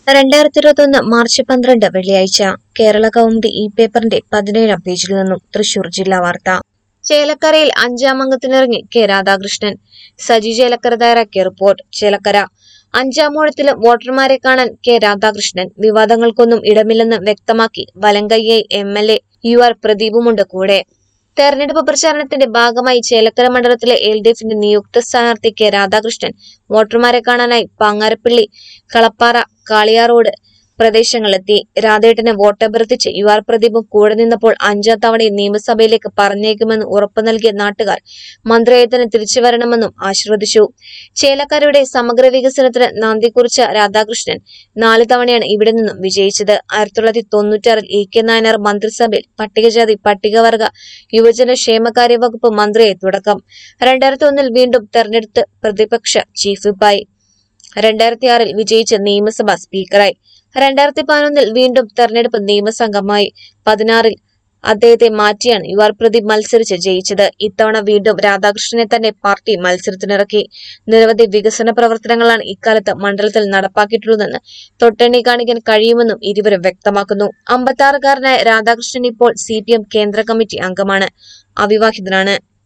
2021 March 12 വെള്ളിയാഴ്ച കേരള കൗമുദി ഈ പേപ്പറിന്റെ 17-ാം പേജിൽ നിന്നും തൃശൂർ ജില്ലാ വാർത്ത. ചേലക്കരയിൽ 5-ാം അംഗത്തിനിറങ്ങി കെ രാധാകൃഷ്ണൻ. സജി ചേലക്കര തയ്യാറാക്കിയ റിപ്പോർട്ട്. ചേലക്കര 5-ാം ഊഴത്തിലും വോട്ടർമാരെ കാണാൻ കെ രാധാകൃഷ്ണൻ. വിവാദങ്ങൾക്കൊന്നും ഇടമില്ലെന്ന് വ്യക്തമാക്കി വലങ്കയ്യായി MLA UR പ്രദീപുമുണ്ട് കൂടെ. തെരഞ്ഞെടുപ്പ് പ്രചാരണത്തിന്റെ ഭാഗമായി ചേലക്കര മണ്ഡലത്തിലെ LDFന്റെ നിയുക്ത സ്ഥാനാർത്ഥി കെ രാധാകൃഷ്ണൻ വോട്ടർമാരെ കാണാനായി പാങ്ങാരപ്പള്ളി, കളപ്പാറ, കാളിയാറോഡ് പ്രദേശങ്ങളിലെത്തി. രാധേട്ടന് വോട്ടഭ്യർത്ഥിച്ച് UR പ്രദീപും കൂടെ നിന്നപ്പോൾ 5-ാം തവണയും നിയമസഭയിലേക്ക് പറഞ്ഞേക്കുമെന്ന് ഉറപ്പു നൽകിയ നാട്ടുകാർ മന്ത്രിയായി തന്നെ തിരിച്ചു വരണമെന്നും ആശീർവദിച്ചു. ചേലക്കരയുടെ സമഗ്ര വികസനത്തിന് നാന്ദി കുറിച്ച രാധാകൃഷ്ണൻ 4 തവണയാണ് ഇവിടെ നിന്നും വിജയിച്ചത്. 1996-ൽ EK നായനാർ മന്ത്രിസഭയിൽ പട്ടികജാതി പട്ടികവർഗ യുവജന ക്ഷേമകാര്യ വകുപ്പ് മന്ത്രിയായി തുടക്കം. 2001-ൽ വീണ്ടും തെരഞ്ഞെടുത്ത് പ്രതിപക്ഷ ചീഫ് വിപ്പായി. 2006-ൽ വിജയിച്ച് നിയമസഭാ സ്പീക്കറായി. 2011-ൽ വീണ്ടും തെരഞ്ഞെടുപ്പ് നിയമസംഘമായി. 2016-ൽ അദ്ദേഹത്തെ മാറ്റിയാണ് UR പ്രദീപ് മത്സരിച്ച് ജയിച്ചത്. ഇത്തവണ വീണ്ടും രാധാകൃഷ്ണനെ തന്നെ പാർട്ടി മത്സരത്തിനിറക്കി. നിരവധി വികസന പ്രവർത്തനങ്ങളാണ് ഇക്കാലത്ത് മണ്ഡലത്തിൽ നടപ്പാക്കിയിട്ടുള്ളതെന്ന് തൊട്ടെണ്ണി കാണിക്കാൻ കഴിയുമെന്നും ഇരുവരും വ്യക്തമാക്കുന്നു. 56-കാരനായ രാധാകൃഷ്ണൻ ഇപ്പോൾ CPM കേന്ദ്ര കമ്മിറ്റി അംഗമാണ്. അവിവാഹിതനാണ്.